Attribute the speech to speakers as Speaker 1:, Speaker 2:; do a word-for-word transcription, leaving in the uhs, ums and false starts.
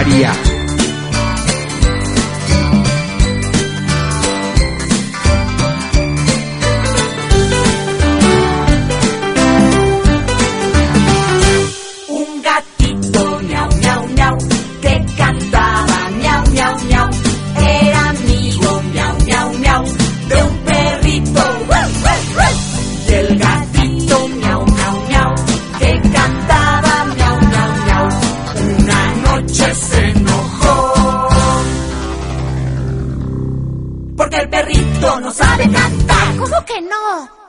Speaker 1: María.
Speaker 2: Un gatito miau, miau, miau, que cantaba miau, miau, miau, era amigo miau, miau, miau, de un perrito. ¡Ruff, ruff, ruff! Y el gatito miau, miau, miau, que cantaba miau, miau, miau, una noche se enojó porque el perrito no sabe cantar.
Speaker 3: ¿Cómo que no?